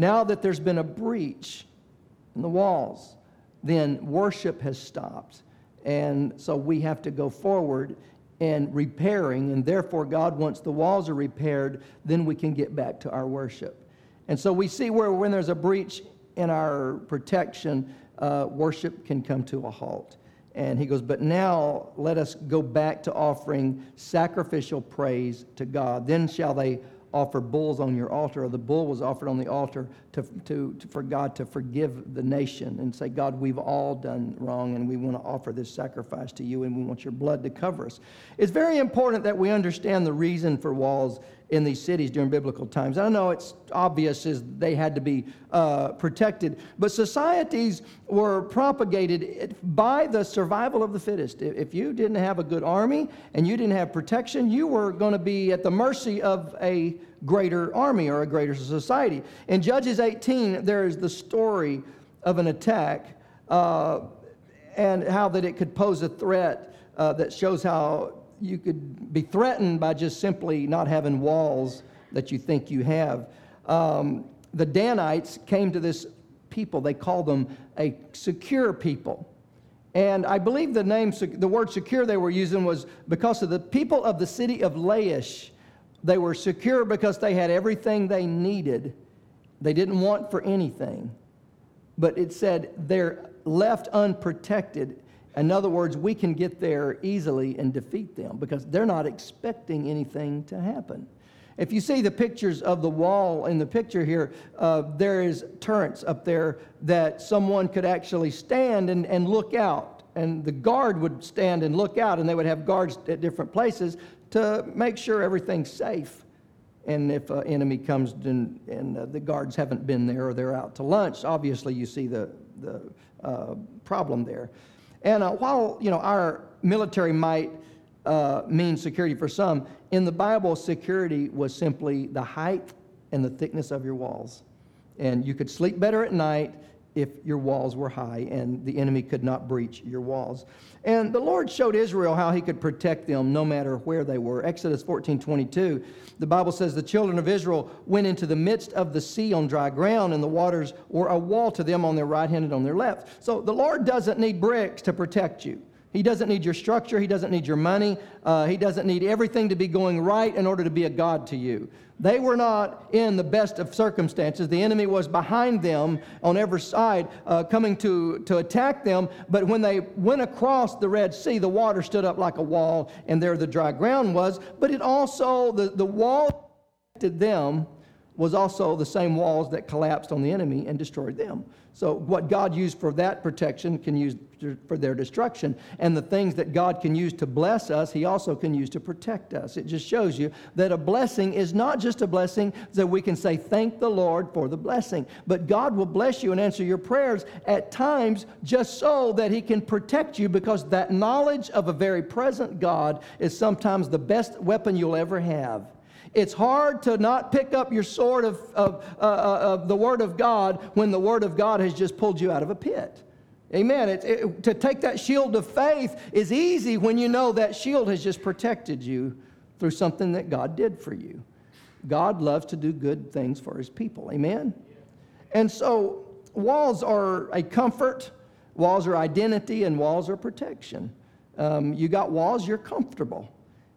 Now that there's been a breach in the walls, then worship has stopped. And so we have to go forward and repairing, and therefore God, once the walls are repaired, then we can get back to our worship. And so we see where when there's a breach in our protection, worship can come to a halt. And he goes, but now let us go back to offering sacrificial praise to God. Then shall they offer bulls on your altar, or the bull was offered on the altar for God to forgive the nation and say, God, we've all done wrong and we want to offer this sacrifice to you and we want your blood to cover us. It's very important that we understand the reason for walls in these cities during biblical times. I know it's obvious as they had to be protected, but societies were propagated by the survival of the fittest. If you didn't have a good army and you didn't have protection, you were going to be at the mercy of a greater army or a greater society. In Judges 18, there is the story of an attack and how that it could pose a threat that shows how you could be threatened by just simply not having walls that you think you have. The Danites came to this people. They called them a secure people. And I believe the word secure they were using was because of the people of the city of Laish. They were secure because they had everything they needed. They didn't want for anything. But it said they're left unprotected. In other words, we can get there easily and defeat them because they're not expecting anything to happen. If you see the pictures of the wall in the picture here, there is turrets up there that someone could actually stand and look out. And the guard would stand and look out, and they would have guards at different places to make sure everything's safe. And if an enemy comes and the guards haven't been there or they're out to lunch, obviously you see the problem there. And while our military might mean security for some, in the Bible, security was simply the height and the thickness of your walls. And you could sleep better at night if your walls were high and the enemy could not breach your walls. And the Lord showed Israel how he could protect them no matter where they were. Exodus 14:22, the Bible says the children of Israel went into the midst of the sea on dry ground, and the waters were a wall to them on their right hand and on their left. So the Lord doesn't need bricks to protect you. He doesn't need your structure. He doesn't need your money. He doesn't need everything to be going right in order to be a God to you. They were not in the best of circumstances. The enemy was behind them on every side, coming to attack them. But when they went across the Red Sea, the water stood up like a wall, and there the dry ground was. But it also, the wall that protected them was also the same walls that collapsed on the enemy and destroyed them. So what God used for that protection can use for their destruction. And the things that God can use to bless us, he also can use to protect us. It just shows you that a blessing is not just a blessing that we can say, thank the Lord for the blessing. But God will bless you and answer your prayers at times just so that he can protect you, because that knowledge of a very present God is sometimes the best weapon you'll ever have. It's hard to not pick up your sword of the Word of God when the Word of God has just pulled you out of a pit. Amen. To take that shield of faith is easy when you know that shield has just protected you through something that God did for you. God loves to do good things for his people. Amen. And so walls are a comfort, walls are identity, and walls are protection. You got walls, you're comfortable.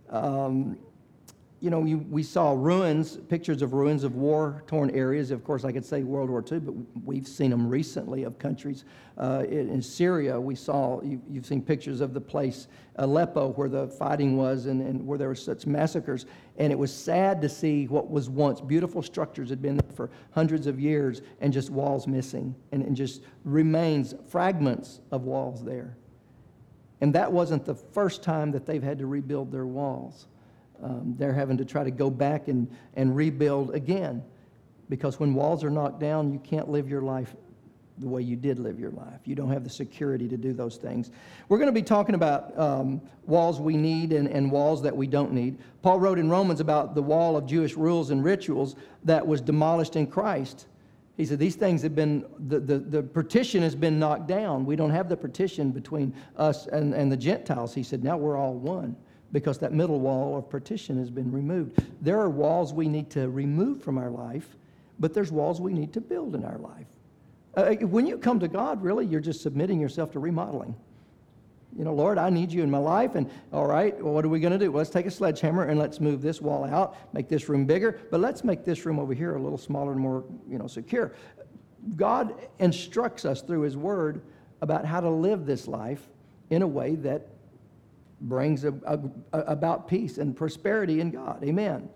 We saw ruins, pictures of ruins of war-torn areas. Of course, I could say World War II, but we've seen them recently of countries. In Syria, you've seen pictures of the place, Aleppo, where the fighting was and where there were such massacres. And it was sad to see what was once beautiful structures had been there for hundreds of years and just walls missing and just remains, fragments of walls there. And that wasn't the first time that they've had to rebuild their walls. They're having to try to go back and rebuild again, because when walls are knocked down, you can't live your life the way you did live your life. You don't have the security to do those things. We're going to be talking about walls we need and walls that we don't need. Paul wrote in Romans about the wall of Jewish rules and rituals that was demolished in Christ. He said these things have been, the partition has been knocked down. We don't have the partition between us and the Gentiles. He said now we're all one, because that middle wall of partition has been removed. There are walls we need to remove from our life, but there's walls we need to build in our life. When you come to God, really, you're just submitting yourself to remodeling. Lord, I need you in my life, and all right, well, what are we going to do? Well, let's take a sledgehammer and let's move this wall out, make this room bigger, but let's make this room over here a little smaller and more, secure. God instructs us through His Word about how to live this life in a way that brings about peace and prosperity in God. Amen.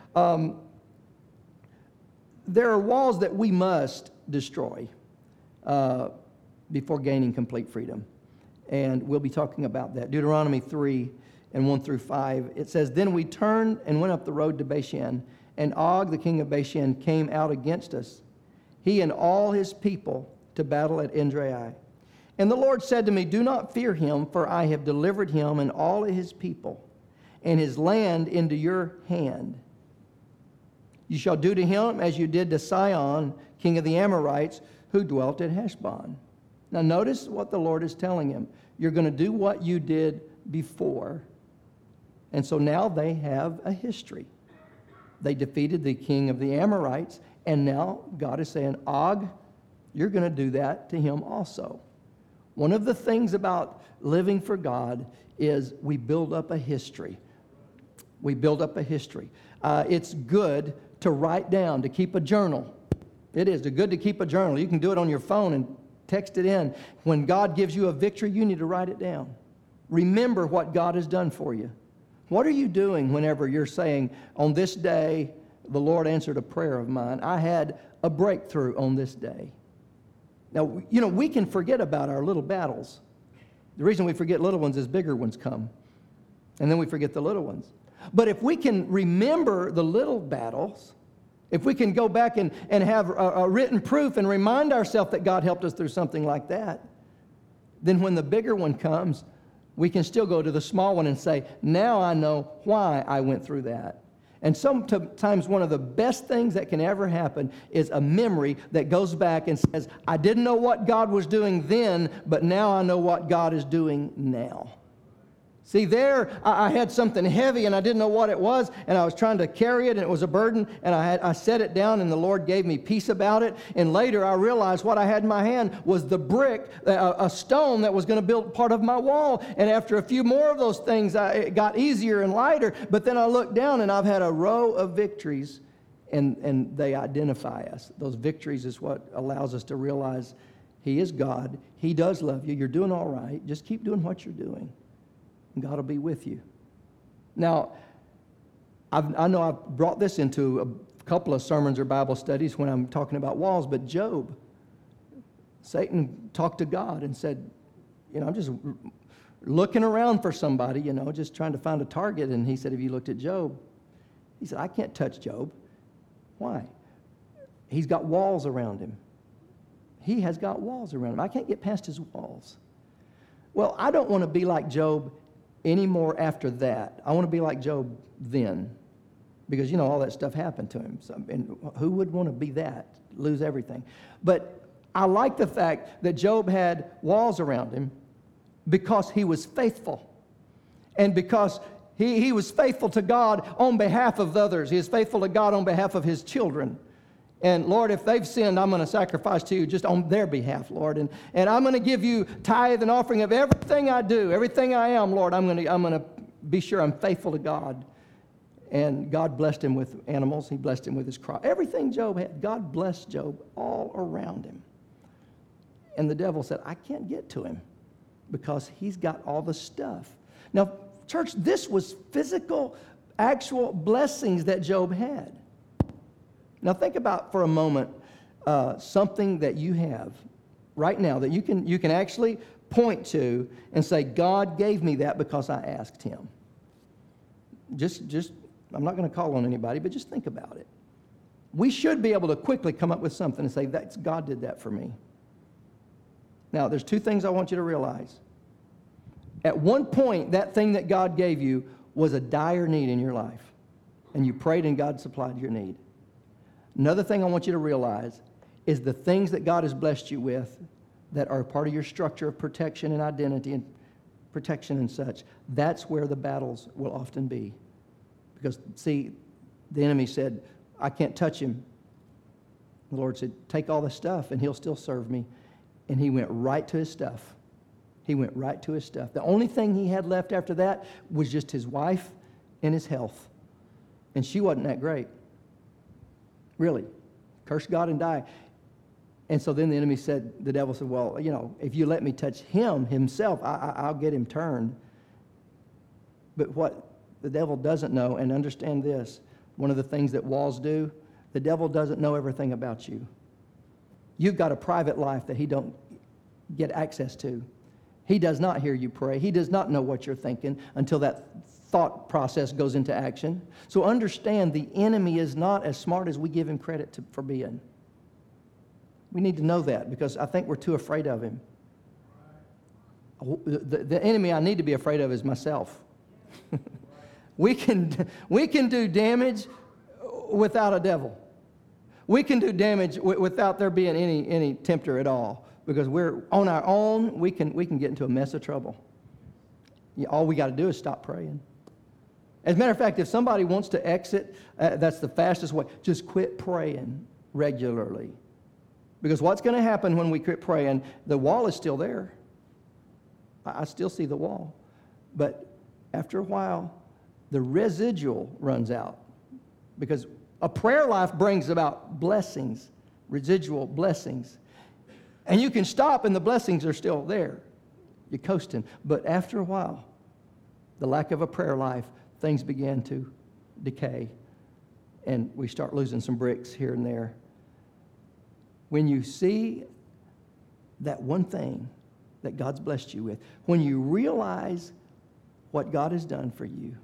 There are walls that we must destroy before gaining complete freedom. And we'll be talking about that. Deuteronomy 3 and 1 through 5. It says, Then we turned and went up the road to Bashan, and Og, the king of Bashan, came out against us, he and all his people, to battle at Edrei. And the Lord said to me, Do not fear him, for I have delivered him and all of his people and his land into your hand. You shall do to him as you did to Sihon, king of the Amorites, who dwelt at Heshbon. Now notice what the Lord is telling him. You're going to do what you did before. And so now they have a history. They defeated the king of the Amorites, and now God is saying, Og, you're going to do that to him also. One of the things about living for God is we build up a history. We build up a history. It's good to write down, to keep a journal. It is good to keep a journal. You can do it on your phone and text it in. When God gives you a victory, you need to write it down. Remember what God has done for you. What are you doing whenever you're saying, on this day, the Lord answered a prayer of mine. I had a breakthrough on this day. Now, we can forget about our little battles. The reason we forget little ones is bigger ones come. And then we forget the little ones. But if we can remember the little battles, if we can go back and have a written proof and remind ourselves that God helped us through something like that, then when the bigger one comes, we can still go to the small one and say, now I know why I went through that. And sometimes one of the best things that can ever happen is a memory that goes back and says, I didn't know what God was doing then, but now I know what God is doing now. See, there I had something heavy and I didn't know what it was, and I was trying to carry it, and it was a burden, and I set it down, and the Lord gave me peace about it. And later I realized what I had in my hand was the brick, a stone that was going to build part of my wall. And after a few more of those things, it got easier and lighter. But then I looked down, and I've had a row of victories, and they identify us. Those victories is what allows us to realize He is God. He does love you. You're doing all right. Just keep doing what you're doing. And God will be with you. Now, I know I've brought this into a couple of sermons or Bible studies when I'm talking about walls, but Job, Satan talked to God and said, I'm just looking around for somebody, just trying to find a target. And he said, have you looked at Job? He said, I can't touch Job. Why? He's got walls around him. He has got walls around him. I can't get past his walls. Well, I don't want to be like Job anymore after that. I want to be like Job then, because all that stuff happened to him. So, and who would want to be that, lose everything? But I like the fact that Job had walls around him because he was faithful, and because he was faithful to God on behalf of others. He is faithful to God on behalf of his children. And Lord, if they've sinned, I'm going to sacrifice to you just on their behalf, Lord. And I'm going to give you tithe and offering of everything I do, everything I am, Lord. I'm going to be sure I'm faithful to God. And God blessed him with animals. He blessed him with his crop. Everything Job had, God blessed Job all around him. And the devil said, I can't get to him because he's got all the stuff. Now, church, this was physical, actual blessings that Job had. Now think about for a moment something that you have right now that you can actually point to and say, God gave me that because I asked him. Just I'm not going to call on anybody, but just think about it. We should be able to quickly come up with something and say, that's God did that for me. Now, there's two things I want you to realize. At one point, that thing that God gave you was a dire need in your life, and you prayed and God supplied your need. Another thing I want you to realize is the things that God has blessed you with that are part of your structure of protection and identity and protection and such, that's where the battles will often be. Because, see, the enemy said, I can't touch him. The Lord said, take all the stuff and he'll still serve me. And he went right to his stuff. He went right to his stuff. The only thing he had left after that was just his wife and his health. And she wasn't that great. Really. Curse God and die. And so then the enemy said, the devil said, well, if you let me touch him himself, I'll get him turned. But what the devil doesn't know, and understand this, one of the things that walls do, the devil doesn't know everything about you. You've got a private life that he don't get access to. He does not hear you pray. He does not know what you're thinking until that thought process goes into action. So understand, the enemy is not as smart as we give him credit for being. We need to know that, because I think we're too afraid of him. The enemy I need to be afraid of is myself. We can do damage without a devil. We can do damage without there being any tempter at all, because we're on our own. We can get into a mess of trouble. All we got to do is stop praying. As a matter of fact, if somebody wants to exit, that's the fastest way. Just quit praying regularly, because what's going to happen when we quit praying? The wall is still there. I still see the wall, but after a while, the residual runs out, because a prayer life brings about blessings, residual blessings. And you can stop and the blessings are still there. You're coasting. But after a while, the lack of a prayer life, things begin to decay. And we start losing some bricks here and there. When you see that one thing that God's blessed you with, when you realize what God has done for you,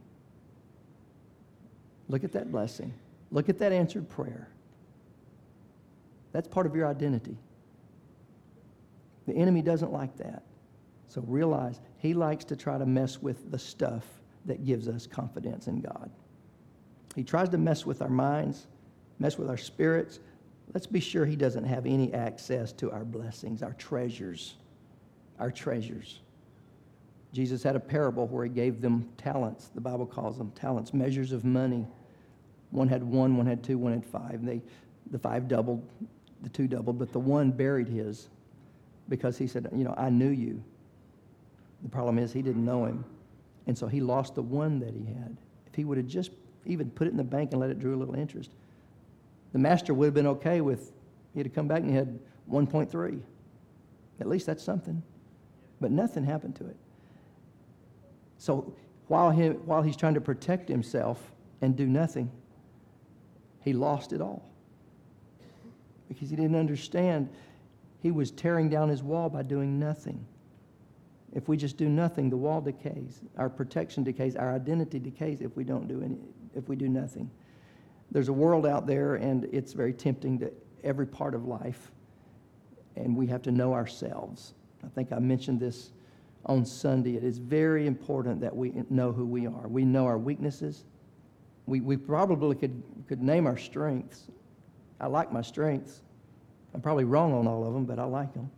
look at that blessing. Look at that answered prayer. That's part of your identity. The enemy doesn't like that. So realize he likes to try to mess with the stuff that gives us confidence in God. He tries to mess with our minds, mess with our spirits. Let's be sure he doesn't have any access to our blessings, our treasures. Our treasures. Jesus had a parable where he gave them talents. The Bible calls them talents, measures of money. One had 1, one had 2, one had 5. The 5 doubled, the 2 doubled, but the 1 buried his because he said, I knew you. The problem is he didn't know him. And so he lost the 1 that he had. If he would have just even put it in the bank and let it draw a little interest, the master would have been okay with, he'd have come back and he had 1.3. At least that's something. But nothing happened to it. So while he's trying to protect himself and do nothing, he lost it all. Because he didn't understand he was tearing down his wall by doing nothing. If we just do nothing, the wall decays. Our protection decays. Our identity decays if we do nothing. There's a world out there, and it's very tempting to every part of life. And we have to know ourselves. I think I mentioned this on Sunday. It is very important that we know who we are. We know our weaknesses. We probably could name our strengths. I like my strengths. I'm probably wrong on all of them, but I like them.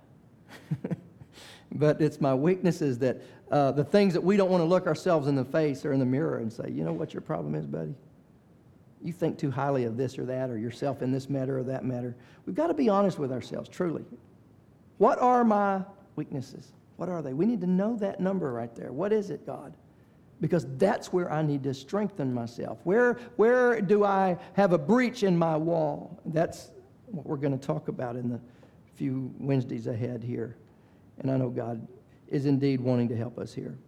But it's my weaknesses that the things that we don't want to look ourselves in the face or in the mirror and say, you know what your problem is, buddy? You think too highly of this or that, or yourself in this matter or that matter. We've got to be honest with ourselves, truly. What are my weaknesses? What are they? We need to know that number right there. What is it, God? Because that's where I need to strengthen myself. Where do I have a breach in my wall? That's what we're going to talk about in the few Wednesdays ahead here. And I know God is indeed wanting to help us here.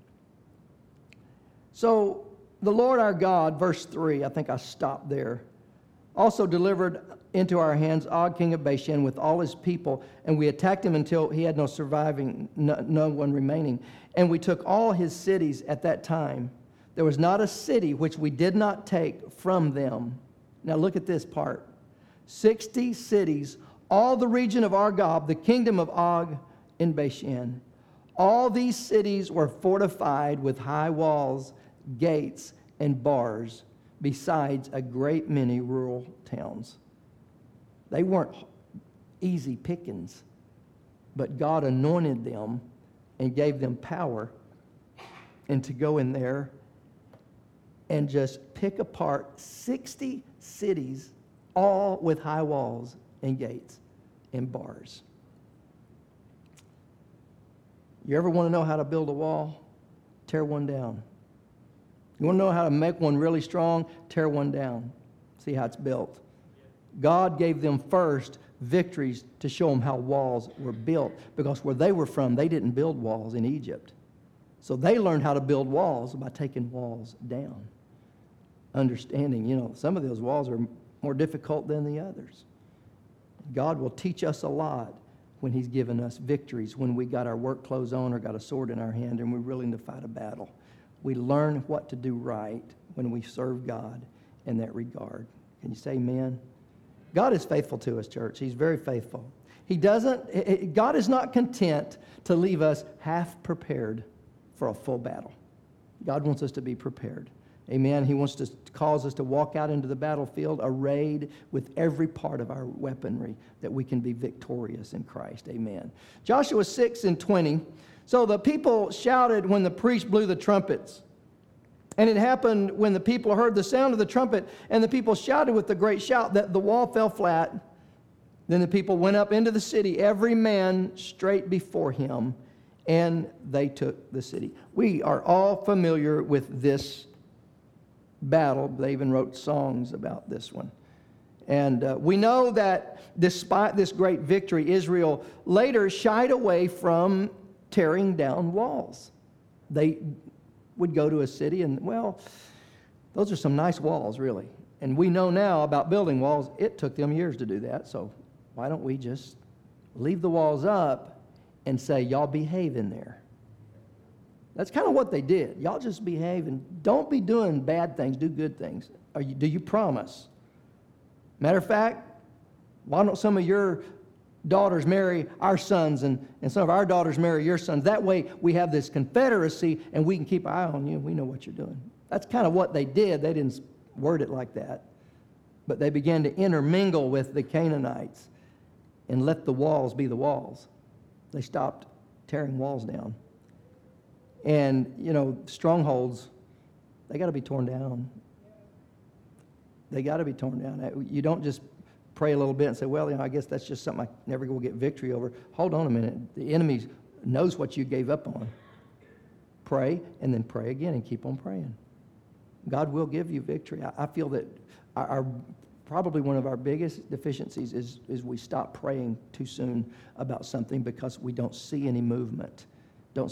So the Lord our God, verse 3, I think I stopped there, also delivered into our hands Og, king of Bashan, with all his people, and we attacked him until he had no one remaining. And we took all his cities at that time. There was not a city which we did not take from them. Now look at this part. 60 cities, all the region of Argob, the kingdom of Og in Bashan. All these cities were fortified with high walls, gates, and bars, besides a great many rural towns. They weren't easy pickings, but God anointed them and gave them power and to go in there and just pick apart 60 cities, all with high walls and gates and bars. You ever want to know how to build a wall? Tear one down. You want to know how to make one really strong? Tear one down. See how it's built. God gave them first victories to show them how walls were built, because where they were from, they didn't build walls in Egypt. So they learned how to build walls by taking walls down. Understanding, some of those walls are more difficult than the others. God will teach us a lot when He's given us victories, when we got our work clothes on or got a sword in our hand and we're willing to fight a battle. We learn what to do right when we serve God in that regard. Can you say amen? God is faithful to us, church. He's very faithful. God is not content to leave us half prepared for a full battle. God wants us to be prepared. Amen. He wants to cause us to walk out into the battlefield arrayed with every part of our weaponry that we can be victorious in Christ. Amen. Joshua 6:20. So the people shouted when the priest blew the trumpets. And it happened when the people heard the sound of the trumpet, and the people shouted with a great shout, that the wall fell flat. Then the people went up into the city, every man straight before him, and they took the city. We are all familiar with this battle. They even wrote songs about this one. And we know that despite this great victory, Israel later shied away from tearing down walls. They would go to a city and, well, those are some nice walls, really. And we know now about building walls. It took them years to do that, so why don't we just leave the walls up and say, y'all behave in there? That's kind of what they did. Y'all just behave and don't be doing bad things, do good things. Do you promise? Matter of fact, why don't some of your daughters marry our sons and some of our daughters marry your sons? That way we have this confederacy and we can keep an eye on you. We know what you're doing. That's kind of what they did. They didn't word it like that. But they began to intermingle with the Canaanites and let the walls be the walls. They stopped tearing walls down. And, strongholds, they got to be torn down. They got to be torn down. You don't just pray a little bit and say, well, I guess that's just something I never will get victory over. Hold on a minute. The enemy knows what you gave up on. Pray, and then pray again and keep on praying. God will give you victory. I feel that probably one of our biggest deficiencies is we stop praying too soon about something because we don't see any movement. But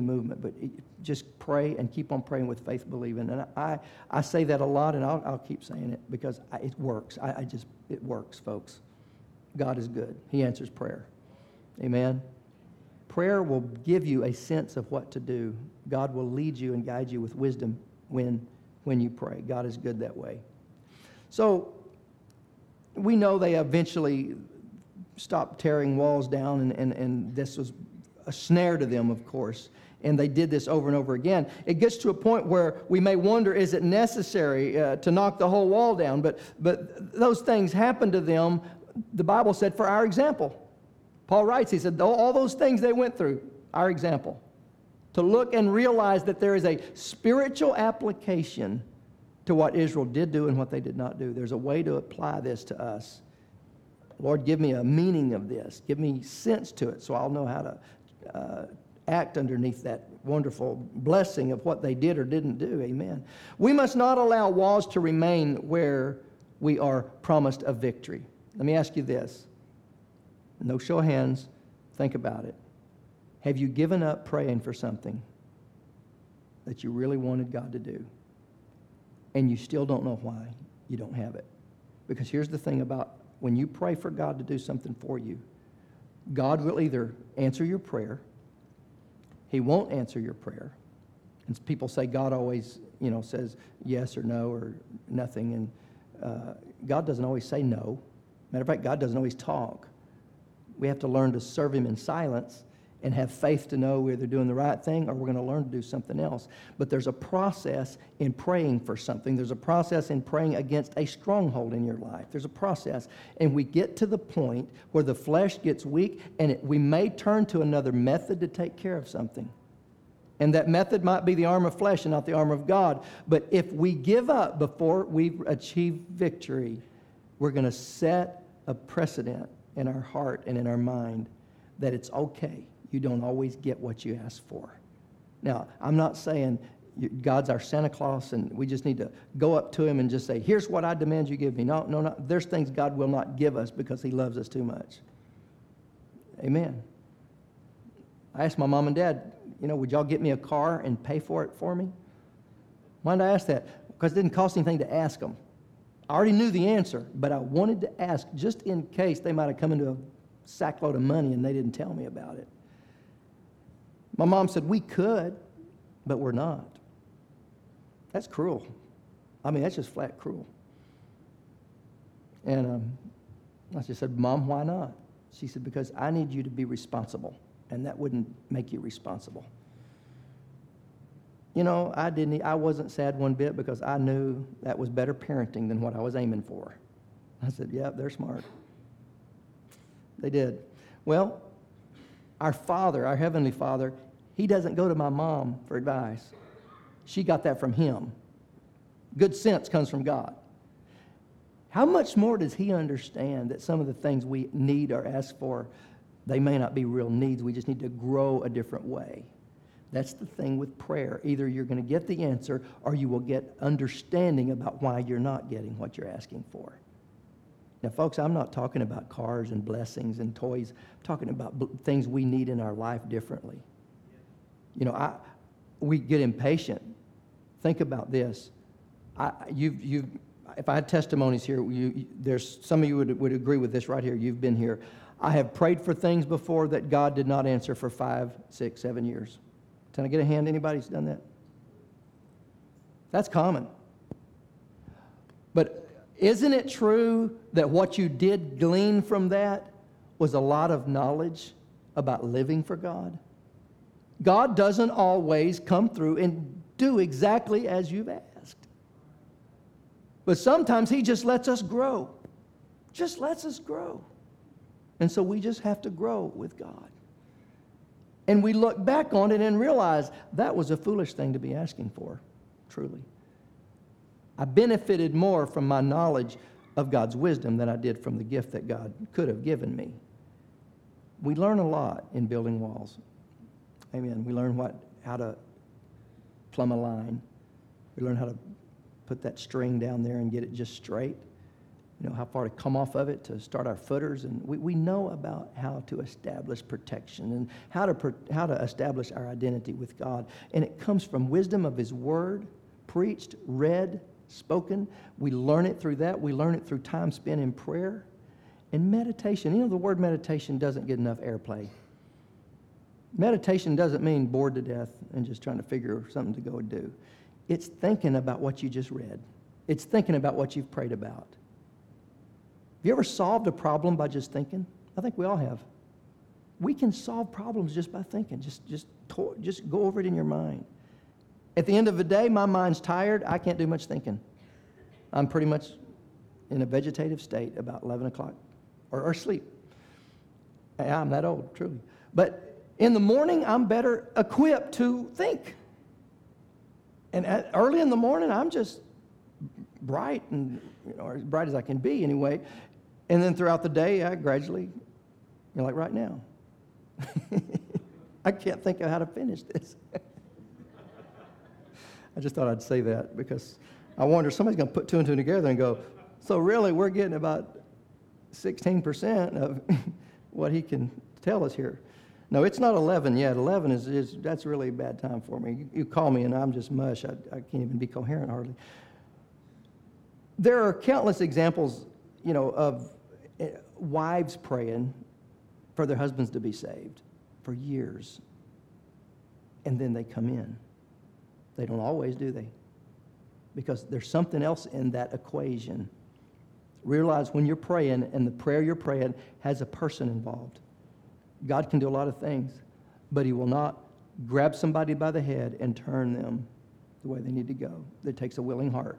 just pray and keep on praying with faith, believing. And I say that a lot, and I'll keep saying it because it works. It works, folks. God is good. He answers prayer. Amen. Prayer will give you a sense of what to do. God will lead you and guide you with wisdom when you pray. God is good that way. So we know they eventually stopped tearing walls down, and this was a snare to them, of course. And they did this over and over again. It gets to a point where we may wonder, is it necessary to knock the whole wall down? But those things happened to them, the Bible said, for our example. Paul writes, he said, all those things they went through, our example. To look and realize that there is a spiritual application to what Israel did do and what they did not do. There's a way to apply this to us. Lord, give me a meaning of this. Give me sense to it so I'll know how to act underneath that wonderful blessing of what they did or didn't do. Amen. We must not allow walls to remain where we are promised a victory. Let me ask you this. No show of hands. Think about it. Have you given up praying for something that you really wanted God to do, and you still don't know why you don't have it? Because here's the thing about when you pray for God to do something for you, God will either answer your prayer, He won't answer your prayer. And people say God always, says yes or no or nothing, and God doesn't always say no. Matter of fact, God doesn't always talk. We have to learn to serve Him in silence and have faith to know we're either doing the right thing or we're going to learn to do something else. But there's a process in praying for something. There's a process in praying against a stronghold in your life. There's a process. And we get to the point where the flesh gets weak and we may turn to another method to take care of something. And that method might be the arm of flesh and not the arm of God. But if we give up before we achieve victory, we're going to set a precedent in our heart and in our mind that it's okay. You don't always get what you ask for. Now, I'm not saying God's our Santa Claus and we just need to go up to him and just say, here's what I demand you give me. No. There's things God will not give us because he loves us too much. Amen. I asked my mom and dad, would y'all get me a car and pay for it for me? Why did I ask that? Because it didn't cost anything to ask them. I already knew the answer, but I wanted to ask just in case they might have come into a sackload of money and they didn't tell me about it. My mom said, we could, but we're not. That's cruel. That's just flat cruel. And I just said, Mom, why not? She said, because I need you to be responsible, and that wouldn't make you responsible. I wasn't sad one bit because I knew that was better parenting than what I was aiming for. I said, yep, they're smart. They did. Well, our Father, our Heavenly Father, he doesn't go to my mom for advice. She got that from him. Good sense comes from God. How much more does he understand that some of the things we need or ask for, they may not be real needs. We just need to grow a different way. That's the thing with prayer. Either you're going to get the answer or you will get understanding about why you're not getting what you're asking for. Now, folks, I'm not talking about cars and blessings and toys. I'm talking about things we need in our life differently. We get impatient. Think about this. If I had testimonies here, there's some of you would agree with this right here. You've been here. I have prayed for things before that God did not answer for 5, 6, 7 years. Can I get a hand? Anybody's done that? That's common. But isn't it true that what you did glean from that was a lot of knowledge about living for God? God doesn't always come through and do exactly as you've asked. But sometimes he just lets us grow. Just lets us grow. And so we just have to grow with God. And we look back on it and realize that was a foolish thing to be asking for, truly. I benefited more from my knowledge of God's wisdom than I did from the gift that God could have given me. We learn a lot in building walls. Amen. We learn how to plumb a line. We learn how to put that string down there and get it just straight. How far to come off of it to start our footers. And we know about how to establish protection and how to establish our identity with God. And it comes from wisdom of his word, preached, read, spoken. We learn it through that. We learn it through time spent in prayer and meditation. The word meditation doesn't get enough airplay. Meditation doesn't mean bored to death and just trying to figure something to go and do. It's thinking about what you just read. It's thinking about what you've prayed about. Have you ever solved a problem by just thinking? I think we all have. We can solve problems just by thinking. Just go over it in your mind. At the end of the day, my mind's tired. I can't do much thinking. I'm pretty much in a vegetative state about 11 o'clock or sleep. I'm that old, truly. But in the morning, I'm better equipped to think. And early in the morning, I'm just bright and as bright as I can be anyway. And then throughout the day, I gradually, like right now, I can't think of how to finish this. I just thought I'd say that because I wonder, somebody's going to put two and two together and go, so really we're getting about 16% of what he can tell us here. No, it's not 11 yet. 11 is that's really a bad time for me. You call me and I'm just mush. I can't even be coherent hardly. There are countless examples, of wives praying for their husbands to be saved for years. And then they come in. They don't always, do they? Because there's something else in that equation. Realize when you're praying and the prayer you're praying has a person involved. God can do a lot of things, but he will not grab somebody by the head and turn them the way they need to go. It takes a willing heart.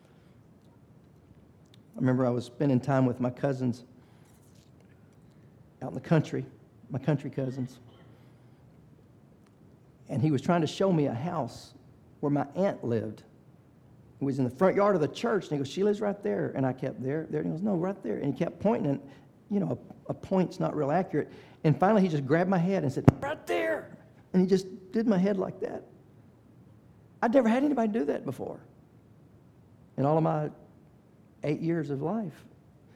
I remember I was spending time with my cousins out in the country, my country cousins. And he was trying to show me a house where my aunt lived. who was in the front yard of the church. And he goes, she lives right there. And I kept there. And he goes, no, right there. And he kept pointing. And, you know, a point's not real accurate. And finally, he just grabbed my head and said, right there. And he just did my head like that. I'd never had anybody do that before in all of my 8 years of life.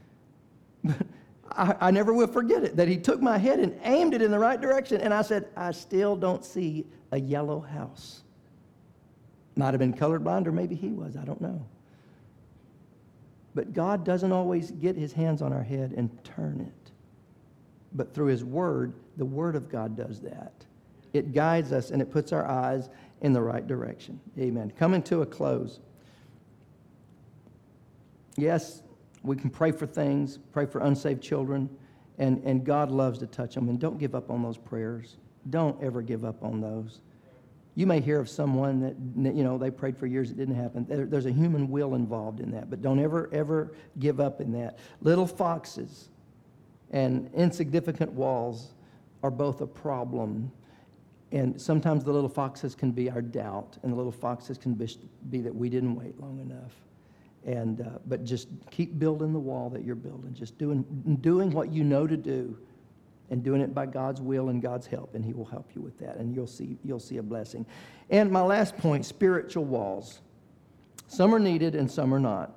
I never will forget it, that he took my head and aimed it in the right direction. And I said, I still don't see a yellow house. Might have been colorblind, or maybe he was. I don't know. But God doesn't always get his hands on our head and turn it. But through his word, the word of God does that. It guides us and it puts our eyes in the right direction. Amen. Coming to a close. Yes, we can pray for things, pray for unsaved children, and God loves to touch them. And don't give up on those prayers. Don't ever give up on those. You may hear of someone that, you know, they prayed for years, it didn't happen. There's a human will involved in that, but don't ever give up in that. Little foxes and insignificant walls are both a problem. And sometimes the little foxes can be our doubt, and the little foxes can be that we didn't wait long enough. But just keep building the wall that you're building. Just doing what you know to do, and doing it by God's will and God's help, and he will help you with that, and you'll see a blessing. And my last point, spiritual walls. Some are needed and some are not.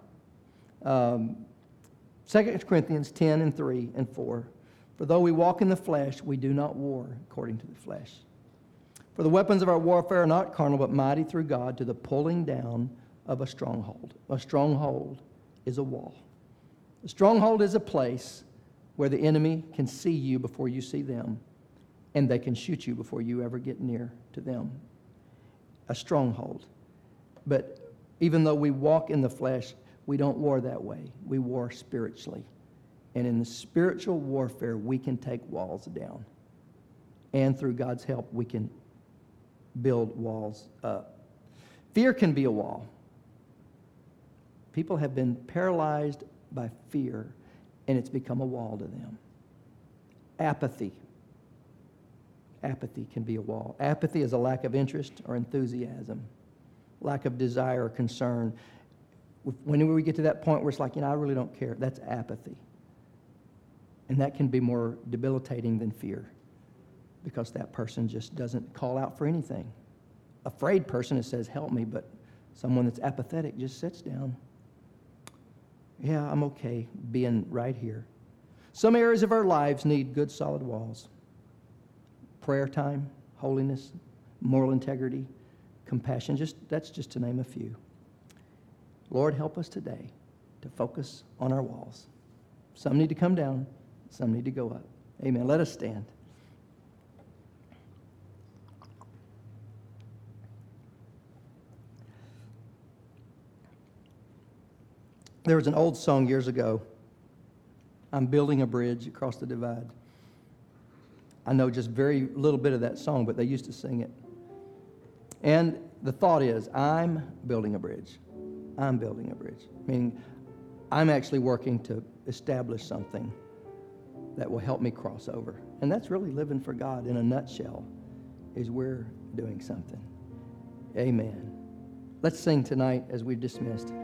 2 Corinthians 10 and 3 and 4. For though we walk in the flesh, we do not war according to the flesh. For the weapons of our warfare are not carnal, but mighty through God to the pulling down of a stronghold. A stronghold is a wall. A stronghold is a place where the enemy can see you before you see them, and they can shoot you before you ever get near to them. A stronghold. But even though we walk in the flesh, we don't war that way. We war spiritually. And in the spiritual warfare, we can take walls down. And through God's help, we can build walls up. Fear can be a wall. People have been paralyzed by fear, and it's become a wall to them. Apathy. Apathy can be a wall. Apathy is a lack of interest or enthusiasm, lack of desire or concern. Whenever we get to that point where it's like, I really don't care, that's apathy. And that can be more debilitating than fear, because that person just doesn't call out for anything. Afraid person that says, help me, but someone that's apathetic just sits down. Yeah, I'm okay being right here. Some areas of our lives need good, solid walls. Prayer time, holiness, moral integrity, compassion, that's just to name a few. Lord, help us today to focus on our walls. Some need to come down, some need to go up. Amen. Let us stand. There was an old song years ago, I'm building a bridge across the divide. I know just very little bit of that song, but they used to sing it. And the thought is, I'm building a bridge. I'm building a bridge. Meaning, I'm actually working to establish something that will help me cross over. And that's really living for God in a nutshell, is we're doing something. Amen. Let's sing tonight as we've dismissed.